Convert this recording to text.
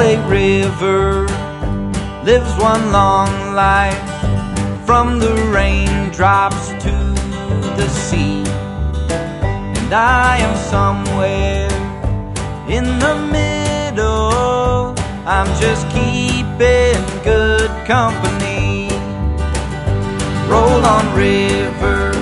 Great River lives one long life, from the raindrops to the sea. And I am somewhere in the middle, I'm just keeping good company. Roll on, river,